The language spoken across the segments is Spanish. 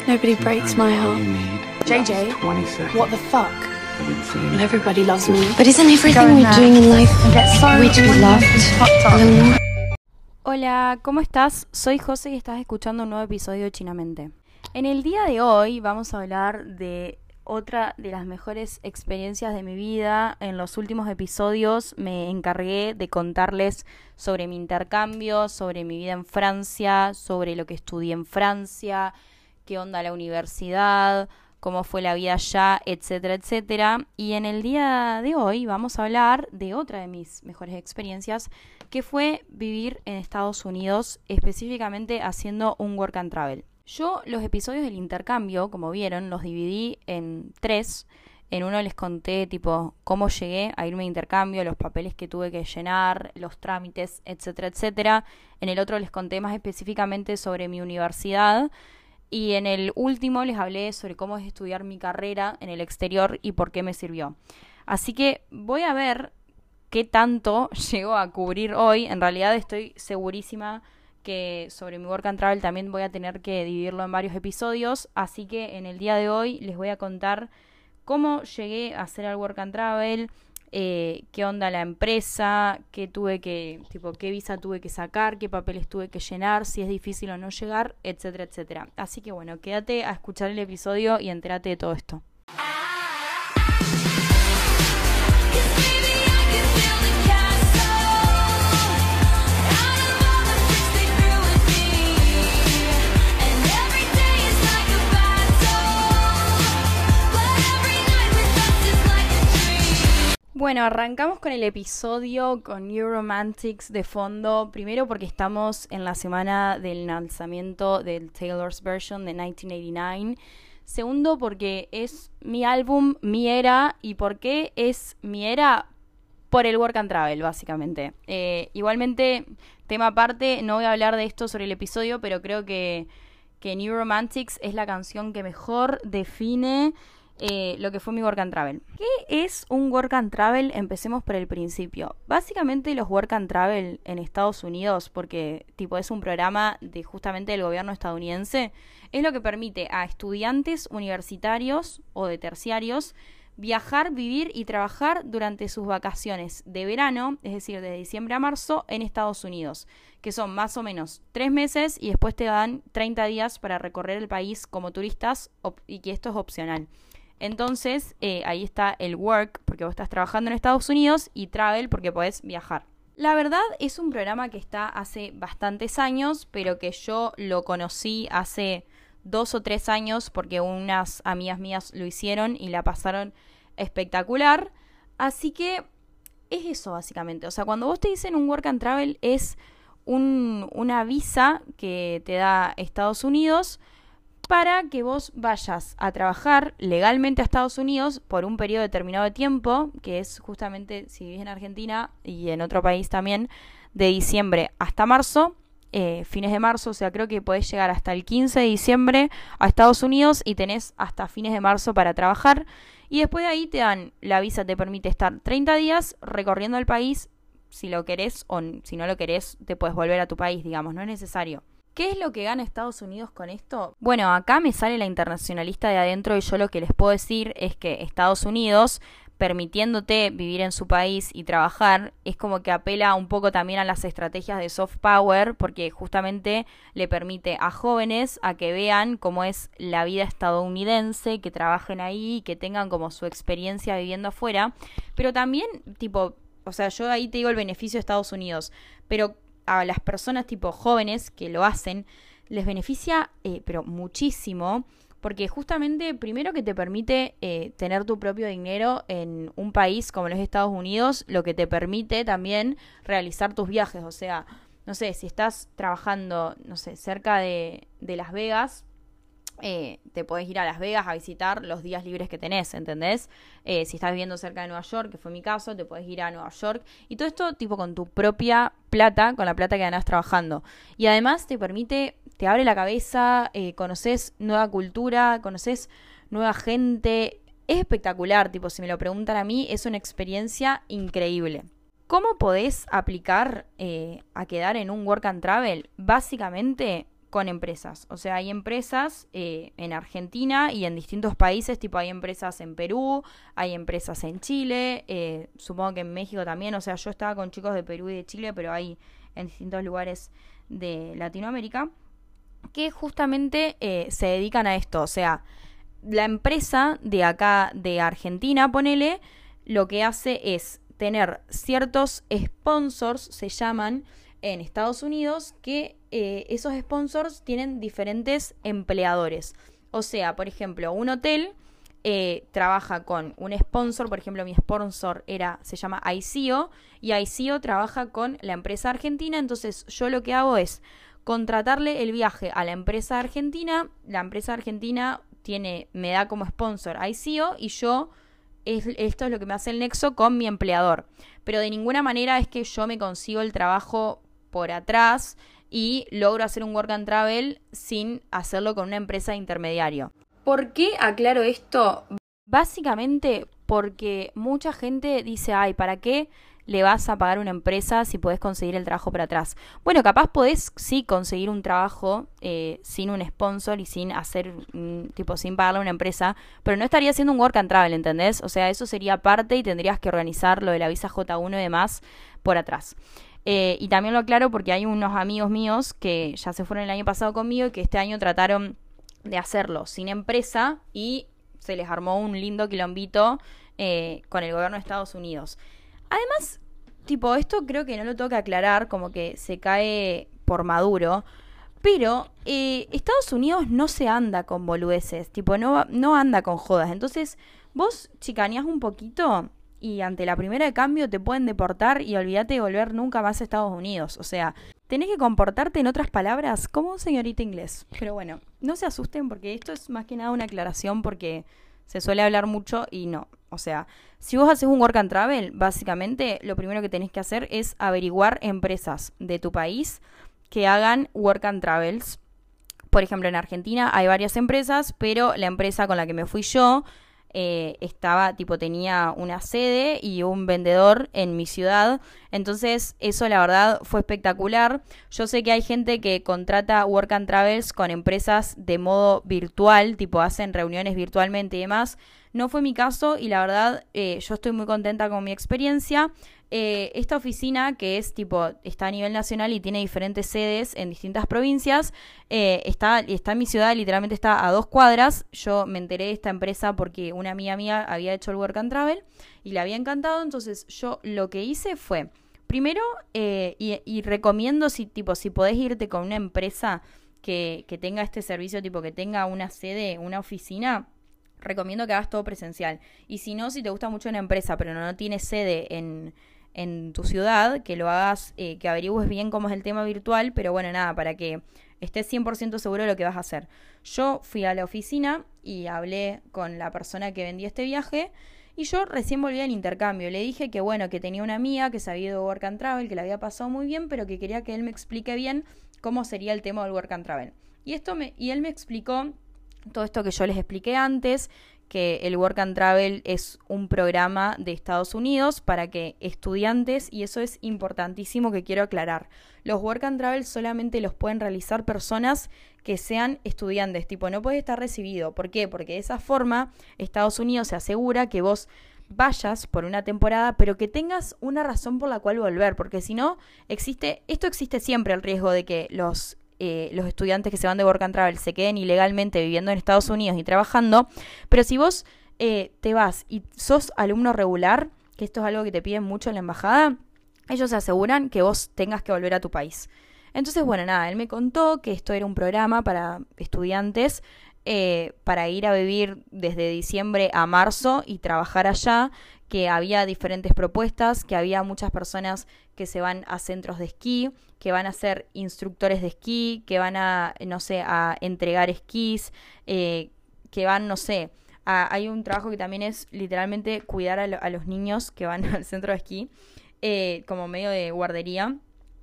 Nobody breaks my heart. JJ, what the fuck? Well, everybody loves me. But isn't everything we're doing in life we do loved a little more? Hola, ¿cómo estás? Soy José y estás escuchando un nuevo episodio de Chinamente. En el día de hoy vamos a hablar de otra de las mejores experiencias de mi vida. En los últimos episodios me encargué de contarles sobre mi intercambio, sobre mi vida en Francia, sobre lo que estudié en Francia, qué onda la universidad, cómo fue la vida allá, etcétera, etcétera. Y en el día de hoy vamos a hablar de otra de mis mejores experiencias, que fue vivir en Estados Unidos, específicamente haciendo un work and travel. Yo los episodios del intercambio, como vieron, los dividí en 3. En uno les conté tipo cómo llegué a irme de intercambio, los papeles que tuve que llenar, los trámites, etcétera, etcétera. En el otro les conté más específicamente sobre mi universidad. Y en el último les hablé sobre cómo es estudiar mi carrera en el exterior y por qué me sirvió. Así que voy a ver qué tanto llego a cubrir hoy. En realidad estoy segurísima que sobre mi work and travel también voy a tener que dividirlo en varios episodios. Así que en el día de hoy les voy a contar cómo llegué a hacer el work and travel, qué onda la empresa, qué visa tuve que sacar, qué papeles tuve que llenar, si es difícil o no llegar, etcétera, etcétera. Así que bueno, quédate a escuchar el episodio y entérate de todo esto. Bueno, arrancamos con el episodio con New Romantics de fondo. Primero porque estamos en la semana del lanzamiento del Taylor's Version de 1989. Segundo porque es mi álbum, mi era. ¿Y por qué es mi era? Por el work and travel, básicamente. Igualmente, tema aparte, no voy a hablar de esto sobre el episodio, pero creo que New Romantics es la canción que mejor define lo que fue mi work and travel. ¿Qué es un work and travel? Empecemos por el principio. Básicamente los work and travel en Estados Unidos, porque es un programa de justamente del gobierno estadounidense, es lo que permite a estudiantes universitarios o de terciarios viajar, vivir y trabajar durante sus vacaciones de verano, es decir, de diciembre a marzo en Estados Unidos, que son más o menos 3 meses y después te dan 30 días para recorrer el país como turistas y que esto es opcional. Entonces, ahí está el work, porque vos estás trabajando en Estados Unidos, y travel, porque podés viajar. La verdad, es un programa que está hace bastantes años, pero que yo lo conocí hace 2 o 3 años, porque unas amigas mías lo hicieron y la pasaron espectacular. Así que es eso, básicamente. O sea, cuando vos te dicen un work and travel, es una visa que te da Estados Unidos para que vos vayas a trabajar legalmente a Estados Unidos por un periodo determinado de tiempo, que es justamente, si vivís en Argentina y en otro país también, de diciembre hasta marzo, fines de marzo, o sea, creo que podés llegar hasta el 15 de diciembre a Estados Unidos y tenés hasta fines de marzo para trabajar, y después de ahí te dan, la visa te permite estar 30 días recorriendo el país, si lo querés, o si no lo querés, te puedes volver a tu país, digamos, no es necesario. ¿Qué es lo que gana Estados Unidos con esto? Bueno, acá me sale la internacionalista de adentro y yo lo que les puedo decir es que Estados Unidos, permitiéndote vivir en su país y trabajar, es como que apela un poco también a las estrategias de soft power, porque justamente le permite a jóvenes a que vean cómo es la vida estadounidense, que trabajen ahí, que tengan como su experiencia viviendo afuera, pero también, o sea, yo ahí te digo el beneficio de Estados Unidos, pero a las personas jóvenes que lo hacen, les beneficia pero muchísimo, porque justamente primero que te permite tener tu propio dinero en un país como los Estados Unidos, lo que te permite también realizar tus viajes. O sea, no sé, si estás trabajando, no sé, cerca de Las Vegas, te podés ir a Las Vegas a visitar los días libres que tenés, ¿entendés? Si estás viviendo cerca de Nueva York, que fue mi caso, te podés ir a Nueva York. Y todo esto con tu propia plata, con la plata que ganás trabajando. Y además te abre la cabeza, conocés nueva cultura, conocés nueva gente. Es espectacular, si me lo preguntan a mí, es una experiencia increíble. ¿Cómo podés aplicar a quedar en un work and travel? Básicamente con empresas. O sea, hay empresas en Argentina y en distintos países, tipo hay empresas en Perú, hay empresas en Chile, supongo que en México también. O sea, yo estaba con chicos de Perú y de Chile, pero hay en distintos lugares de Latinoamérica que justamente se dedican a esto. O sea, la empresa de acá de Argentina, ponele, lo que hace es tener ciertos sponsors, se llaman, en Estados Unidos, que esos sponsors tienen diferentes empleadores. O sea, por ejemplo, un hotel trabaja con un sponsor. Por ejemplo, mi sponsor se llama ICO, y ICO trabaja con la empresa argentina. Entonces yo lo que hago es contratarle el viaje a la empresa argentina. La empresa argentina me da como sponsor ICO, y esto es lo que me hace el nexo con mi empleador. Pero de ninguna manera es que yo me consigo el trabajo por atrás y logro hacer un work and travel sin hacerlo con una empresa de intermediario. ¿Por qué aclaro esto? Básicamente porque mucha gente dice, ay, ¿para qué le vas a pagar a una empresa si podés conseguir el trabajo por atrás? Bueno, capaz podés sí conseguir un trabajo sin un sponsor y sin pagarle a una empresa, pero no estaría haciendo un work and travel, ¿entendés? O sea, eso sería parte y tendrías que organizar lo de la visa J1 y demás por atrás. Y también lo aclaro porque hay unos amigos míos que ya se fueron el año pasado conmigo y que este año trataron de hacerlo sin empresa y se les armó un lindo quilombito con el gobierno de Estados Unidos. Además, esto creo que no lo tengo que aclarar, como que se cae por Maduro, pero Estados Unidos no se anda con boludeces, no anda con jodas. Entonces, vos chicaneás un poquito y ante la primera de cambio te pueden deportar y olvídate de volver nunca más a Estados Unidos. O sea, tenés que comportarte, en otras palabras, como un señorita inglés. Pero bueno, no se asusten porque esto es más que nada una aclaración porque se suele hablar mucho y no. O sea, si vos haces un work and travel, básicamente lo primero que tenés que hacer es averiguar empresas de tu país que hagan work and travels. Por ejemplo, en Argentina hay varias empresas, pero la empresa con la que me fui yo tenía una sede y un vendedor en mi ciudad. Entonces eso la verdad fue espectacular. Yo sé que hay gente que contrata work and travels con empresas de modo virtual, hacen reuniones virtualmente y demás. No fue mi caso y la verdad yo estoy muy contenta con mi experiencia. Esta oficina, que está a nivel nacional y tiene diferentes sedes en distintas provincias, está en mi ciudad, literalmente está a 2 cuadras. Yo me enteré de esta empresa porque una amiga mía había hecho el work and travel y le había encantado. Entonces yo lo que hice fue, primero, y recomiendo si podés irte con una empresa que tenga este servicio, que tenga una sede, una oficina, recomiendo que hagas todo presencial. Y si no, si te gusta mucho una empresa pero no tiene sede en tu ciudad, que lo hagas, que averigües bien cómo es el tema virtual, pero bueno, nada, para que estés 100% seguro de lo que vas a hacer. Yo fui a la oficina y hablé con la persona que vendía este viaje y yo recién volví al intercambio. Le dije que bueno, que tenía una amiga que se había ido a work and travel, que la había pasado muy bien, pero que quería que él me explique bien cómo sería el tema del work and travel. Y él me explicó todo esto que yo les expliqué antes, que el Work and Travel es un programa de Estados Unidos para que estudiantes, y eso es importantísimo que quiero aclarar, los Work and Travel solamente los pueden realizar personas que sean estudiantes, no puedes estar recibido. ¿Por qué? Porque de esa forma Estados Unidos se asegura que vos vayas por una temporada, pero que tengas una razón por la cual volver, porque si no, existe siempre el riesgo de que los estudiantes que se van de work and travel se queden ilegalmente viviendo en Estados Unidos y trabajando. Pero si vos te vas y sos alumno regular, que esto es algo que te piden mucho en la embajada, ellos se aseguran que vos tengas que volver a tu país. Entonces, bueno, nada, él me contó que esto era un programa para estudiantes para ir a vivir desde diciembre a marzo y trabajar allá, que había diferentes propuestas, que había muchas personas que se van a centros de esquí, que van a ser instructores de esquí, que van a entregar esquís, que van, hay un trabajo que también es literalmente cuidar a los niños que van al centro de esquí, como medio de guardería.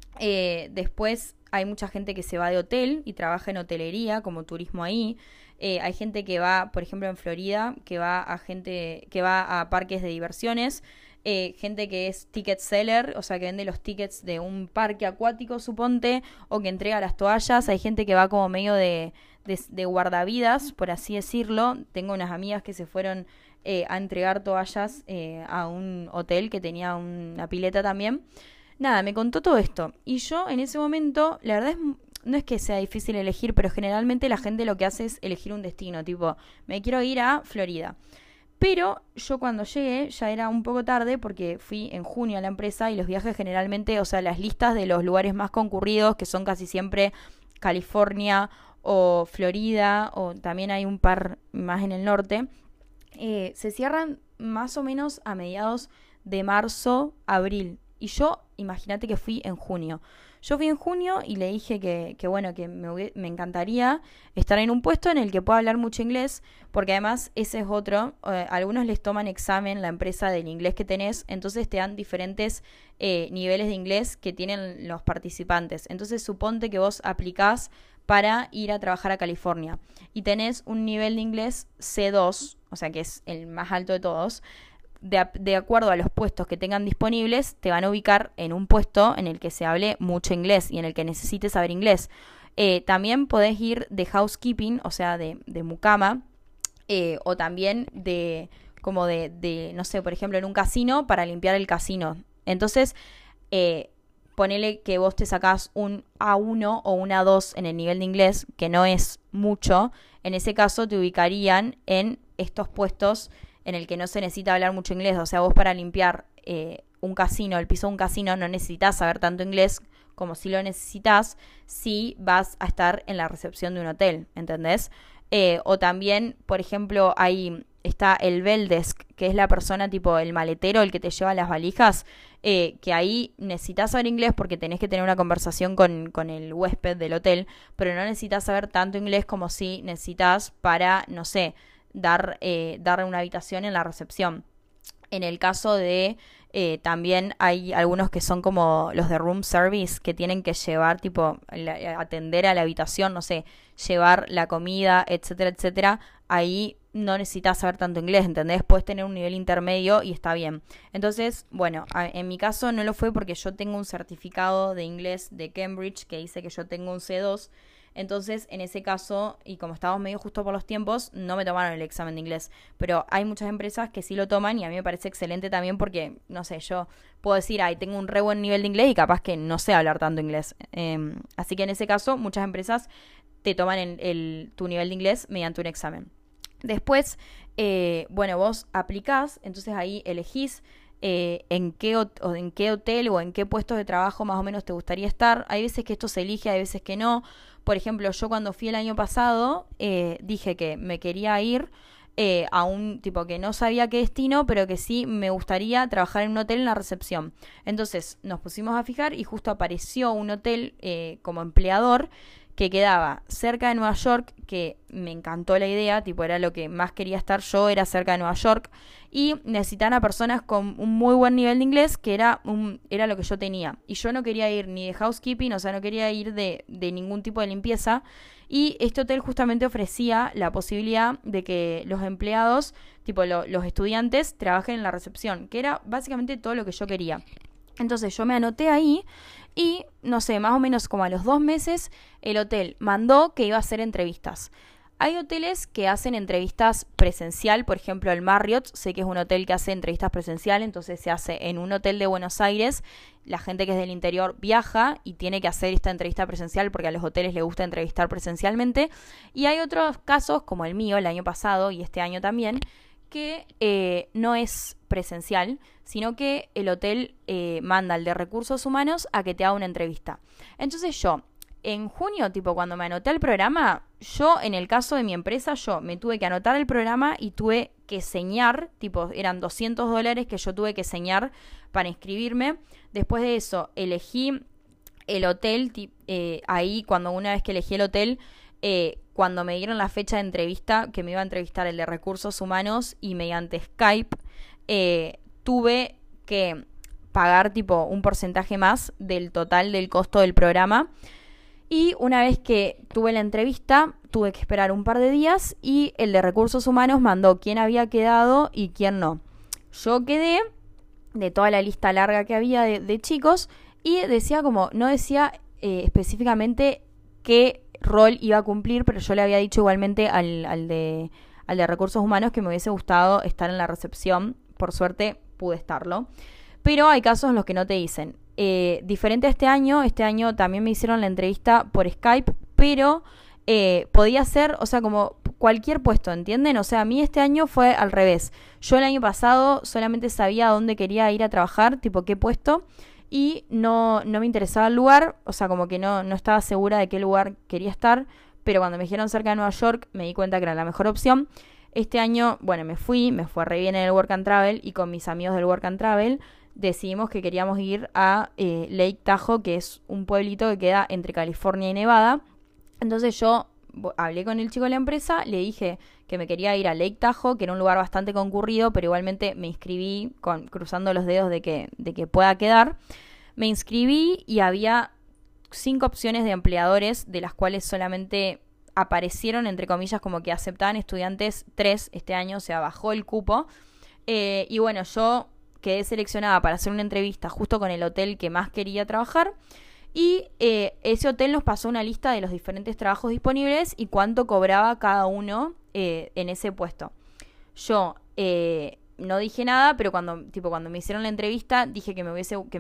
Después hay mucha gente que se va de hotel y trabaja en hotelería, como turismo ahí. Hay gente que va, por ejemplo, en Florida, que va a parques de diversiones. gente que es ticket seller, o sea, que vende los tickets de un parque acuático, suponte, o que entrega las toallas. Hay gente que va como medio de guardavidas, por así decirlo. Tengo unas amigas que se fueron a entregar toallas a un hotel que tenía una pileta también. Nada, me contó todo esto. Y yo en ese momento, la verdad no es que sea difícil elegir, pero generalmente la gente lo que hace es elegir un destino, tipo, me quiero ir a Florida. Pero yo cuando llegué ya era un poco tarde porque fui en junio a la empresa y los viajes generalmente, o sea, las listas de los lugares más concurridos, que son casi siempre California o Florida, o también hay un par más en el norte, se cierran más o menos a mediados de marzo, abril. Y yo, imagínate que fui en junio. Yo fui en junio y le dije que bueno, que me encantaría estar en un puesto en el que pueda hablar mucho inglés, porque además ese es otro. Algunos les toman examen la empresa del inglés que tenés, entonces te dan diferentes niveles de inglés que tienen los participantes. Entonces suponte que vos aplicás para ir a trabajar a California y tenés un nivel de inglés C2, o sea que es el más alto de todos. De acuerdo a los puestos que tengan disponibles, te van a ubicar en un puesto en el que se hable mucho inglés y en el que necesites saber inglés. También podés ir de housekeeping, o sea, de mucama, o también de, no sé, por ejemplo, en un casino para limpiar el casino. Entonces, ponele que vos te sacás un A1 o un A2 en el nivel de inglés, que no es mucho. En ese caso te ubicarían en estos puestos en el que no se necesita hablar mucho inglés. O sea, vos para limpiar un casino, el piso de un casino, no necesitas saber tanto inglés como si lo necesitas si vas a estar en la recepción de un hotel, ¿entendés? O también, por ejemplo, ahí está el bell desk, que es la persona tipo el maletero, el que te lleva las valijas, que ahí necesitas saber inglés porque tenés que tener una conversación con el huésped del hotel, pero no necesitas saber tanto inglés como si necesitas para, no sé, darle una habitación en la recepción. En el caso de también hay algunos que son como los de room service, que tienen que llevar, tipo, atender a la habitación, no sé, llevar la comida, etcétera, etcétera. Ahí no necesitas saber tanto inglés, ¿entendés? Puedes tener un nivel intermedio y está bien. Entonces, bueno, en mi caso no lo fue porque yo tengo un certificado de inglés de Cambridge que dice que yo tengo un C2. Entonces, en ese caso, y como estábamos medio justo por los tiempos, no me tomaron el examen de inglés. Pero hay muchas empresas que sí lo toman y a mí me parece excelente también porque, no sé, yo puedo decir, tengo un re buen nivel de inglés y capaz que no sé hablar tanto inglés. Así que en ese caso, muchas empresas te toman tu nivel de inglés mediante un examen. Después, bueno, vos aplicás, entonces ahí elegís en qué hotel o en qué puestos de trabajo más o menos te gustaría estar. Hay veces que esto se elige, hay veces que no. Por ejemplo, yo cuando fui el año pasado dije que me quería ir a un tipo que no sabía qué destino, pero que sí me gustaría trabajar en un hotel en la recepción. Entonces nos pusimos a fijar y justo apareció un hotel como empleador que quedaba cerca de Nueva York, que me encantó la idea, tipo era lo que más quería estar yo, era cerca de Nueva York, y necesitaban a personas con un muy buen nivel de inglés, que era lo que yo tenía. Y yo no quería ir ni de housekeeping, o sea, no quería ir de ningún tipo de limpieza, y este hotel justamente ofrecía la posibilidad de que los empleados, tipo los estudiantes, trabajen en la recepción, que era básicamente todo lo que yo quería. Entonces yo me anoté ahí y, no sé, más o menos como a los 2 meses, el hotel mandó que iba a hacer entrevistas. Hay hoteles que hacen entrevistas presencial, por ejemplo el Marriott, sé que es un hotel que hace entrevistas presencial, entonces se hace en un hotel de Buenos Aires, la gente que es del interior viaja y tiene que hacer esta entrevista presencial porque a los hoteles les gusta entrevistar presencialmente, y hay otros casos, como el mío el año pasado y este año también, que no es presencial, sino que el hotel manda al de recursos humanos a que te haga una entrevista. Entonces yo, en junio, tipo cuando me anoté al programa, yo en el caso de mi empresa, yo me tuve que anotar el programa y tuve que señar, tipo eran $200 que yo tuve que señar para inscribirme. Después de eso elegí el hotel, ahí cuando una vez que elegí el hotel, cuando me dieron la fecha de entrevista, que me iba a entrevistar el de recursos humanos y mediante Skype, tuve que pagar tipo un porcentaje más del total del costo del programa. Y una vez que tuve la entrevista, tuve que esperar un par de días y el de recursos humanos mandó quién había quedado y quién no. Yo quedé de toda la lista larga que había de chicos, y decía como, no decía específicamente qué rol iba a cumplir, pero yo le había dicho igualmente al de recursos humanos que me hubiese gustado estar en la recepción. Por suerte pude estarlo. Pero hay casos en los que no te dicen. Diferente a este año también me hicieron la entrevista por Skype, pero podía ser, o sea, como cualquier puesto, ¿entienden? O sea, a mí este año fue al revés. Yo el año pasado solamente sabía a dónde quería ir a trabajar, tipo qué puesto, y no me interesaba el lugar, o sea, como que no estaba segura de qué lugar quería estar, pero cuando me dijeron cerca de Nueva York me di cuenta que era la mejor opción. Este año, bueno, me fue re bien en el Work and Travel, y con mis amigos del Work and Travel decidimos que queríamos ir a Lake Tahoe, que es un pueblito que queda entre California y Nevada. Entonces yo hablé con el chico de la empresa, le dije que me quería ir a Lake Tahoe, que era un lugar bastante concurrido, pero igualmente me inscribí cruzando los dedos de que pueda quedar. Me inscribí y había 5 opciones de empleadores, de las cuales solamente aparecieron, entre comillas, como que aceptaban estudiantes 3 este año, o sea, bajó el cupo. Y bueno, yo quedé seleccionada para hacer una entrevista justo con el hotel que más quería trabajar. Y ese hotel nos pasó una lista de los diferentes trabajos disponibles y cuánto cobraba cada uno en ese puesto. Yo no dije nada, pero cuando me hicieron la entrevista dije que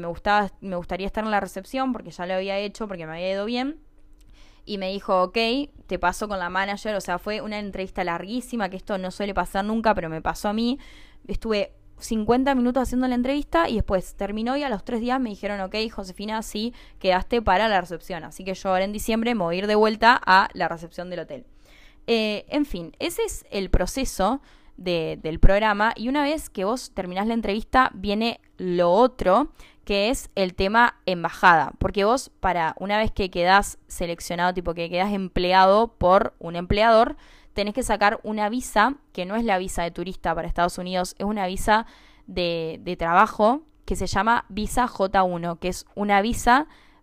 me gustaría estar en la recepción porque ya lo había hecho, porque me había ido bien. Y me dijo, ok, te paso con la manager. O sea, fue una entrevista larguísima, que esto no suele pasar nunca, pero me pasó a mí. Estuve 50 minutos haciendo la entrevista y después terminó, y a los 3 días me dijeron, ok, Josefina, sí, quedaste para la recepción. Así que yo ahora en diciembre me voy a ir de vuelta a la recepción del hotel. En fin, ese es el proceso del programa, y una vez que vos terminás la entrevista viene lo otro, que es el tema embajada, porque vos una vez que quedás seleccionado, tipo que quedás empleado por un empleador, tenés que sacar una visa, que no es la visa de turista para Estados Unidos, es una visa de trabajo que se llama visa J1, que es una visa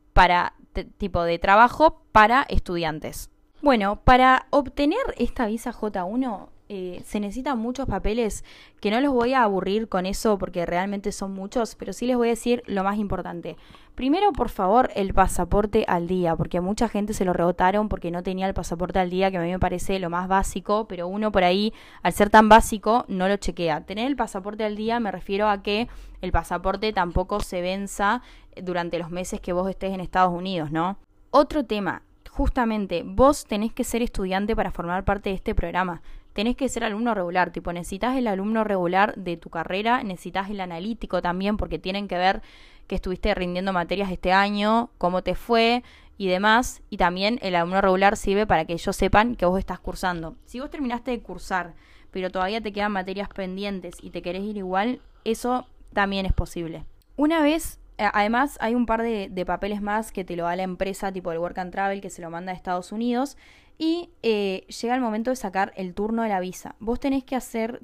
tipo de trabajo para estudiantes. Bueno, para obtener esta visa J1 se necesitan muchos papeles, que no los voy a aburrir con eso porque realmente son muchos, pero sí les voy a decir lo más importante. Primero, por favor, el pasaporte al día, porque a mucha gente se lo rebotaron porque no tenía el pasaporte al día, que a mí me parece lo más básico, pero uno por ahí, al ser tan básico, no lo chequea. Tener el pasaporte al día me refiero a que el pasaporte tampoco se venza durante los meses que vos estés en Estados Unidos, ¿no? Otro tema, justamente, vos tenés que ser estudiante para formar parte de este programa. Tenés que ser alumno regular, tipo necesitas el alumno regular de tu carrera, necesitas el analítico también, porque tienen que ver que estuviste rindiendo materias este año, cómo te fue y demás. Y también el alumno regular sirve para que ellos sepan que vos estás cursando. Si vos terminaste de cursar, pero todavía te quedan materias pendientes y te querés ir igual, eso también es posible. Una vez, además hay un par de papeles más que te lo da la empresa, tipo el Work and Travel, que se lo manda a Estados Unidos. Y llega el momento de sacar el turno de la visa. Vos tenés que hacer,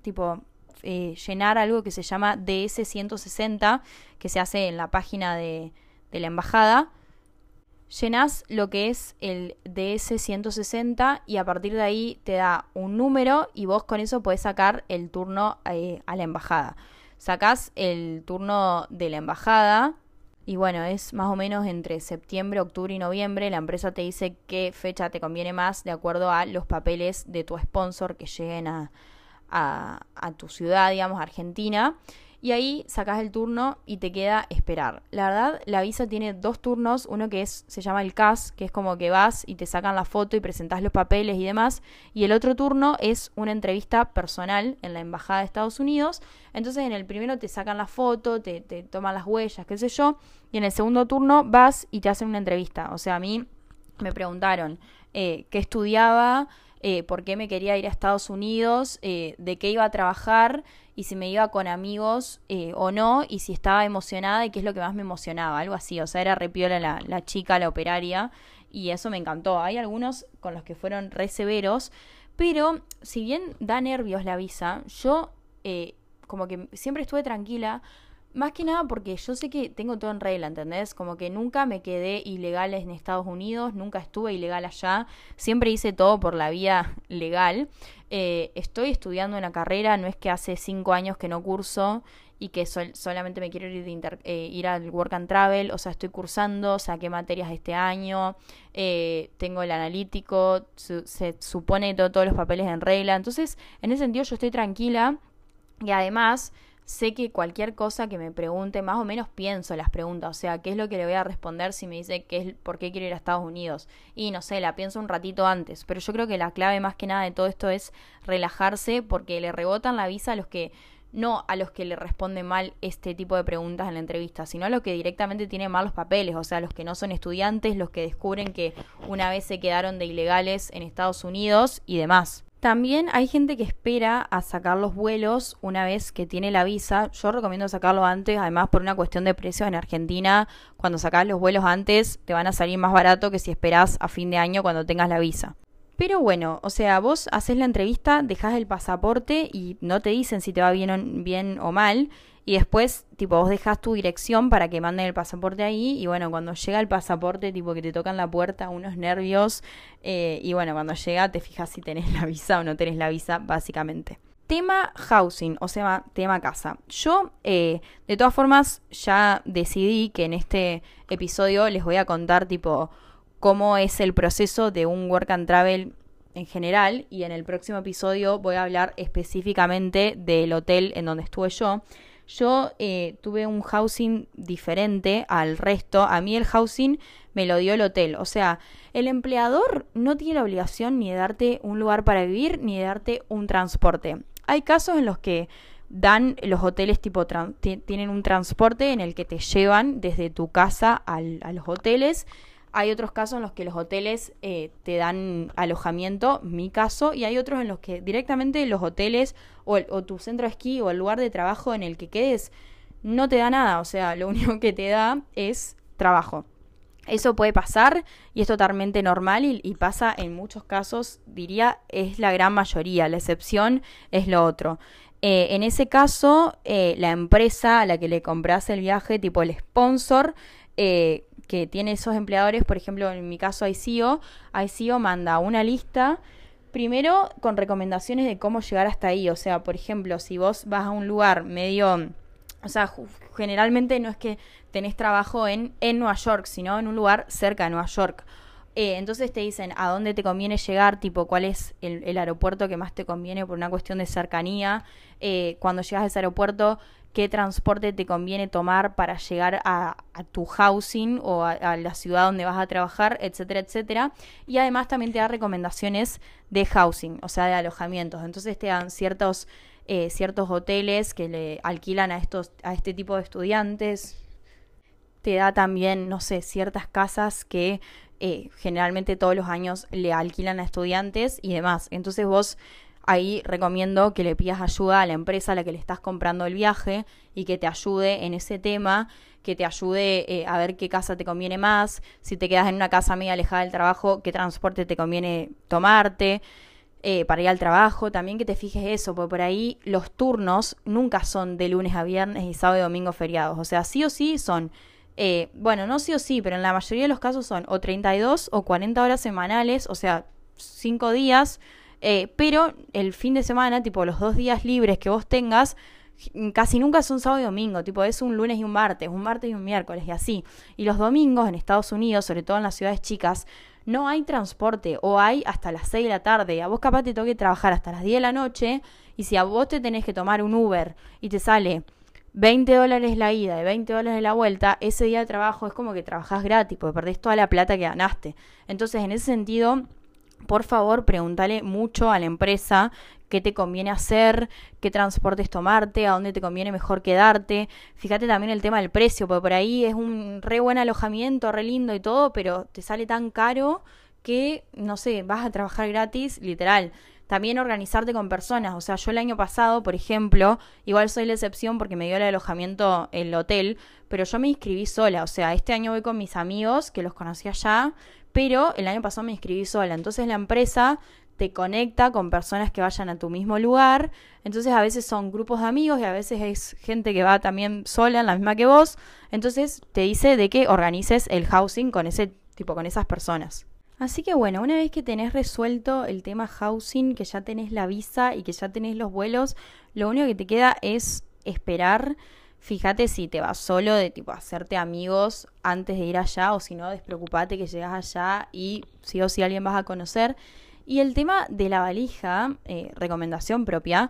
llenar algo que se llama DS-160, que se hace en la página de la embajada. Llenás lo que es el DS-160 y a partir de ahí te da un número y vos con eso podés sacar el turno a la embajada. Sacás el turno de la embajada. Y bueno, es más o menos entre septiembre, octubre y noviembre. La empresa te dice qué fecha te conviene más de acuerdo a los papeles de tu sponsor que lleguen a tu ciudad, digamos, Argentina. Y ahí sacás el turno y te queda esperar. La verdad, la visa tiene 2 turnos. Uno que se llama el CAS, que es como que vas y te sacan la foto y presentás los papeles y demás. Y el otro turno es una entrevista personal en la embajada de Estados Unidos. Entonces en el primero te sacan la foto, te toman las huellas, qué sé yo. Y en el segundo turno vas y te hacen una entrevista. O sea, a mí me preguntaron qué estudiaba, por qué me quería ir a Estados Unidos, de qué iba a trabajar y si me iba con amigos o no, y si estaba emocionada y qué es lo que más me emocionaba, algo así. O sea, era re piola la chica, la operaria, y eso me encantó. Hay algunos con los que fueron re severos, pero si bien da nervios la visa, yo como que siempre estuve tranquila Más que nada porque yo sé que tengo todo en regla, ¿entendés? Como que nunca me quedé ilegal en Estados Unidos, nunca estuve ilegal allá, siempre hice todo por la vía legal. Estoy estudiando una carrera, no es que hace 5 años que no curso y que solamente me quiero ir, ir al Work and Travel, o sea, estoy cursando, saqué materias este año, tengo el analítico, se supone que todos los papeles en regla, entonces en ese sentido yo estoy tranquila y además sé que cualquier cosa que me pregunte, más o menos pienso las preguntas, o sea, qué es lo que le voy a responder si me dice por qué quiero ir a Estados Unidos. Y no sé, la pienso un ratito antes, pero yo creo que la clave más que nada de todo esto es relajarse porque le rebotan la visa a los que, no a los que le responden mal este tipo de preguntas en la entrevista, sino a los que directamente tienen mal los papeles, o sea, los que no son estudiantes, los que descubren que una vez se quedaron de ilegales en Estados Unidos y demás. También hay gente que espera a sacar los vuelos una vez que tiene la visa. Yo recomiendo sacarlo antes, además por una cuestión de precios en Argentina. Cuando sacas los vuelos antes te van a salir más barato que si esperás a fin de año cuando tengas la visa. Pero bueno, o sea, vos haces la entrevista, dejás el pasaporte y no te dicen si te va bien o mal. Y después, tipo, vos dejás tu dirección para que manden el pasaporte ahí. Y bueno, cuando llega el pasaporte, tipo, que te tocan la puerta, unos nervios. Y bueno, cuando llega te fijas si tenés la visa o no tenés la visa, básicamente. Tema housing, o sea, tema casa. Yo, de todas formas, ya decidí que en este episodio les voy a contar, tipo, cómo es el proceso de un work and travel en general. Y en el próximo episodio voy a hablar específicamente del hotel en donde estuve yo. Yo tuve un housing diferente al resto. A mí el housing me lo dio el hotel. O sea, el empleador no tiene la obligación ni de darte un lugar para vivir ni de darte un transporte. Hay casos en los que dan los hoteles tipo tienen un transporte en el que te llevan desde tu casa a los hoteles. Hay otros casos en los que los hoteles te dan alojamiento, mi caso, y hay otros en los que directamente los hoteles o tu centro de esquí o el lugar de trabajo en el que quedes no te da nada, o sea, lo único que te da es trabajo. Eso puede pasar y es totalmente normal y pasa en muchos casos, diría, es la gran mayoría, la excepción es lo otro. En ese caso, la empresa a la que le compras el viaje, tipo el sponsor, que tiene esos empleadores, por ejemplo, en mi caso ICO manda una lista, primero con recomendaciones de cómo llegar hasta ahí, o sea, por ejemplo, si vos vas a un lugar medio, o sea, generalmente no es que tenés trabajo en Nueva York, sino en un lugar cerca de Nueva York. Entonces te dicen a dónde te conviene llegar, tipo cuál es el aeropuerto que más te conviene por una cuestión de cercanía. Cuando llegas a ese aeropuerto, qué transporte te conviene tomar para llegar a tu housing o a la ciudad donde vas a trabajar, etcétera, etcétera. Y además también te da recomendaciones de housing, o sea, de alojamientos. Entonces te dan ciertos hoteles que le alquilan a este tipo de estudiantes. Te da también, no sé, ciertas casas que generalmente todos los años le alquilan a estudiantes y demás. Entonces vos ahí recomiendo que le pidas ayuda a la empresa a la que le estás comprando el viaje y que te ayude en ese tema, que te ayude a ver qué casa te conviene más, si te quedas en una casa media alejada del trabajo, qué transporte te conviene tomarte para ir al trabajo. También que te fijes eso, porque por ahí los turnos nunca son de lunes a viernes y sábado y domingo feriados. O sea, sí o sí son... bueno, no sí o sí, pero en la mayoría de los casos son o 32 o 40 horas semanales, o sea, 5 días, pero el fin de semana, tipo los 2 días libres que vos tengas, casi nunca son sábado y domingo, tipo es un lunes y un martes y un miércoles y así. Y los domingos en Estados Unidos, sobre todo en las ciudades chicas, no hay transporte o hay hasta las 6 de la tarde. A vos capaz te toque trabajar hasta las 10 de la noche y si a vos te tenés que tomar un Uber y te sale $20 la ida y $20 la vuelta, ese día de trabajo es como que trabajás gratis porque perdés toda la plata que ganaste. Entonces, en ese sentido, por favor, preguntale mucho a la empresa qué te conviene hacer, qué transportes tomarte, a dónde te conviene mejor quedarte. Fíjate también el tema del precio, porque por ahí es un re buen alojamiento, re lindo y todo, pero te sale tan caro que, no sé, vas a trabajar gratis, literal. También organizarte con personas, o sea, yo el año pasado, por ejemplo, igual soy la excepción porque me dio el alojamiento el hotel, pero yo me inscribí sola, o sea, este año voy con mis amigos, que los conocí allá, pero el año pasado me inscribí sola, entonces la empresa te conecta con personas que vayan a tu mismo lugar. Entonces a veces son grupos de amigos y a veces es gente que va también sola, en la misma que vos. Entonces te dice de que organices el housing con ese tipo, con esas personas. Así que bueno, una vez que tenés resuelto el tema housing, que ya tenés la visa y que ya tenés los vuelos, lo único que te queda es esperar. Fíjate si te vas solo, de tipo hacerte amigos antes de ir allá, o si no, despreocupate que llegas allá y sí o sí alguien vas a conocer. Y el tema de la valija, recomendación propia,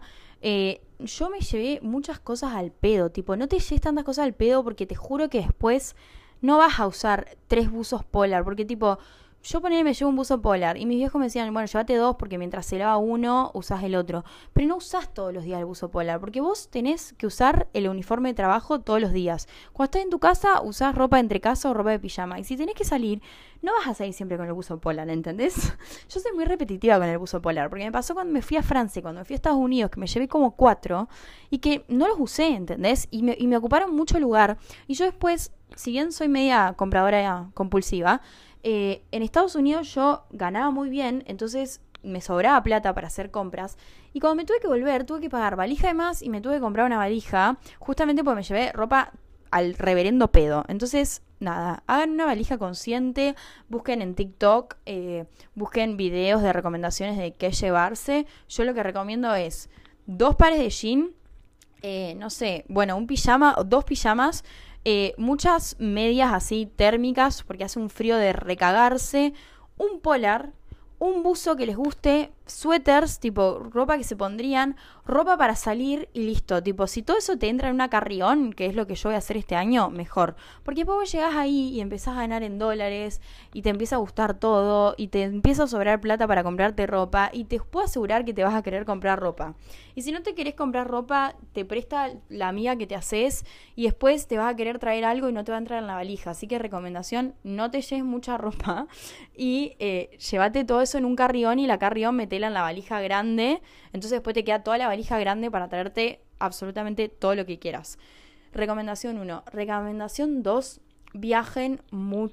yo me llevé muchas cosas al pedo, tipo, no te lleves tantas cosas al pedo porque te juro que después no vas a usar 3 buzos polar, porque tipo, yo me llevo un buzo polar y mis viejos me decían, bueno, llévate 2 porque mientras se lava uno, usás el otro. Pero no usás todos los días el buzo polar, porque vos tenés que usar el uniforme de trabajo todos los días. Cuando estás en tu casa, usás ropa de entrecasa o ropa de pijama. Y si tenés que salir, no vas a salir siempre con el buzo polar, ¿entendés? Yo soy muy repetitiva con el buzo polar, porque me pasó cuando me fui a Francia, cuando me fui a Estados Unidos, que me llevé como 4 y que no los usé, ¿entendés? Y me ocuparon mucho lugar. Y yo después, si bien soy media compradora compulsiva, en Estados Unidos yo ganaba muy bien, entonces me sobraba plata para hacer compras. Y cuando me tuve que volver, tuve que pagar valija de más y me tuve que comprar una valija, justamente porque me llevé ropa al reverendo pedo. Entonces, nada, hagan una valija consciente, busquen en TikTok, busquen videos de recomendaciones de qué llevarse. Yo lo que recomiendo es 2 pares de jean, no sé, bueno, un pijama o 2 pijamas, muchas medias así térmicas porque hace un frío de recagarse, un polar, un buzo que les guste, suéteres, tipo ropa que se pondrían, ropa para salir y listo. Tipo, si todo eso te entra en una carrión, que es lo que yo voy a hacer este año, mejor. Porque después vos llegás ahí y empezás a ganar en dólares y te empieza a gustar todo y te empieza a sobrar plata para comprarte ropa y te puedo asegurar que te vas a querer comprar ropa. Y si no te querés comprar ropa, te presta la amiga que te haces y después te vas a querer traer algo y no te va a entrar en la valija. Así que recomendación, no te lleves mucha ropa y llévate todo eso en un carrión y la carrión metela en la valija grande. Entonces después te queda toda la valija grande para traerte absolutamente todo lo que quieras. Recomendación 1. Recomendación 2. Viajen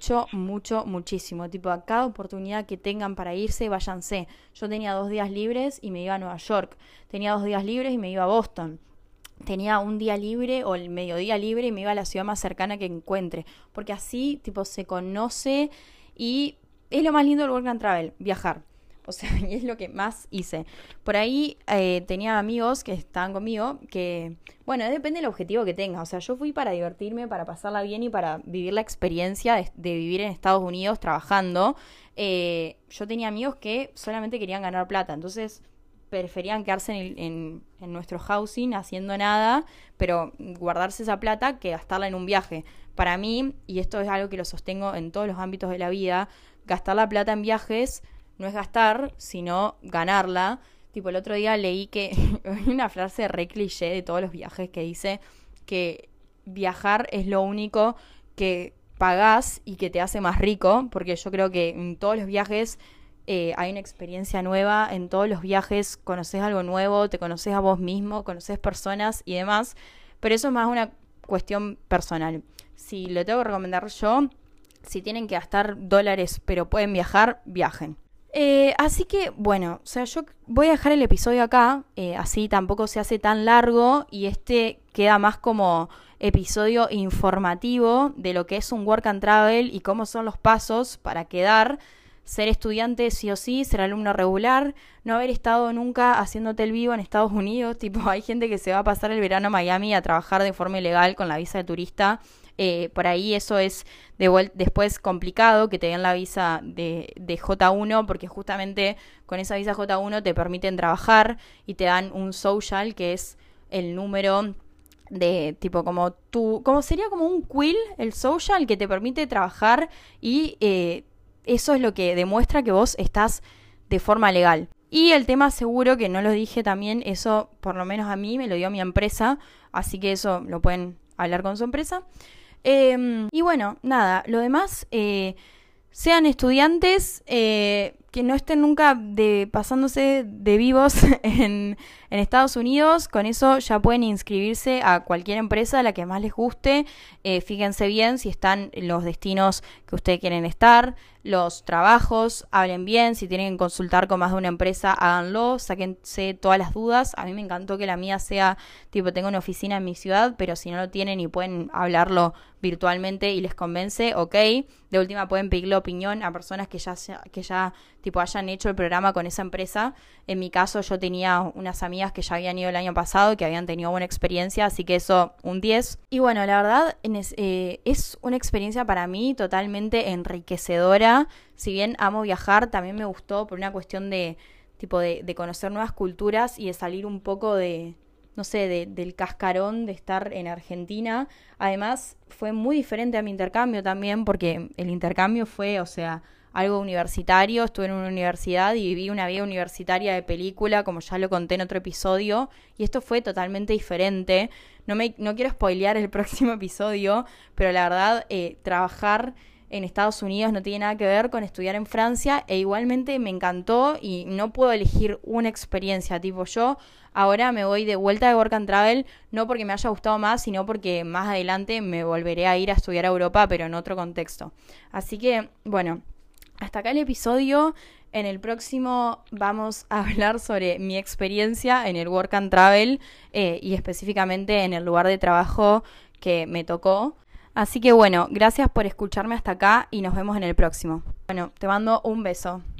muchísimo. Tipo, a cada oportunidad que tengan para irse, váyanse. Yo tenía 2 días libres y me iba a Nueva York. Tenía 2 días libres y me iba a Boston. Tenía un día libre o el mediodía libre y me iba a la ciudad más cercana que encuentre. Porque así, tipo, se conoce y es lo más lindo del Work and Travel, viajar. O sea, y es lo que más hice. Por ahí tenía amigos que estaban conmigo que, bueno, depende del objetivo que tengas. O sea, yo fui para divertirme, para pasarla bien y para vivir la experiencia de vivir en Estados Unidos trabajando. Yo tenía amigos que solamente querían ganar plata. Entonces preferían quedarse en nuestro housing haciendo nada, pero guardarse esa plata que gastarla en un viaje. Para mí, y esto es algo que lo sostengo en todos los ámbitos de la vida, gastar la plata en viajes no es gastar, sino ganarla. Tipo, el otro día leí que hay una frase re cliché de todos los viajes que dice que viajar es lo único que pagás y que te hace más rico, porque yo creo que en todos los viajes hay una experiencia nueva, en todos los viajes conoces algo nuevo, te conoces a vos mismo, conoces personas y demás, pero eso es más una cuestión personal. Si lo tengo que recomendar yo, si tienen que gastar dólares pero pueden viajar, viajen. Así que, bueno, o sea, yo voy a dejar el episodio acá, así tampoco se hace tan largo y este queda más como episodio informativo de lo que es un Work and Travel y cómo son los pasos para quedar, ser estudiante sí o sí, ser alumno regular, no haber estado nunca haciéndote el vivo en Estados Unidos. Tipo, hay gente que se va a pasar el verano a Miami a trabajar de forma ilegal con la visa de turista. Por ahí eso es después complicado que te den la visa de J1, porque justamente con esa visa J1 te permiten trabajar y te dan un social, que es el número de tipo como sería como un quill, el social, que te permite trabajar y eso es lo que demuestra que vos estás de forma legal. Y el tema seguro, que no lo dije también, eso por lo menos a mí me lo dio mi empresa, así que eso lo pueden hablar con su empresa. Y bueno, nada, lo demás, sean estudiantes, que no estén nunca pasándose de vivos en Estados Unidos. Con eso ya pueden inscribirse a cualquier empresa, a la que más les guste. Fíjense bien si están en los destinos que ustedes quieren estar. los trabajos, hablen bien, si tienen que consultar con más de una empresa, háganlo, sáquense todas las dudas. A mí me encantó que la mía sea, tipo, tengo una oficina en mi ciudad, pero si no lo tienen y pueden hablarlo virtualmente y les convence, ok. De última pueden pedirle opinión a personas que ya tipo hayan hecho el programa con esa empresa. En mi caso yo tenía unas amigas que ya habían ido el año pasado, que habían tenido buena experiencia, así que eso, un 10. Y bueno, la verdad es una experiencia para mí totalmente enriquecedora. Si bien amo viajar, también me gustó por una cuestión de conocer nuevas culturas y de salir un poco del cascarón de estar en Argentina. Además, fue muy diferente a mi intercambio también, porque el intercambio fue, algo universitario. Estuve en una universidad y viví una vida universitaria de película, como ya lo conté en otro episodio, y esto fue totalmente diferente. No quiero spoilear el próximo episodio, pero la verdad, trabajar en Estados Unidos no tiene nada que ver con estudiar en Francia, e igualmente me encantó y no puedo elegir una experiencia. Tipo, yo ahora me voy de vuelta de Work and Travel, no porque me haya gustado más, sino porque más adelante me volveré a ir a estudiar a Europa, pero en otro contexto. Así que, bueno, hasta acá el episodio. En el próximo vamos a hablar sobre mi experiencia en el Work and Travel y específicamente en el lugar de trabajo que me tocó. Así que bueno, gracias por escucharme hasta acá y nos vemos en el próximo. Bueno, te mando un beso.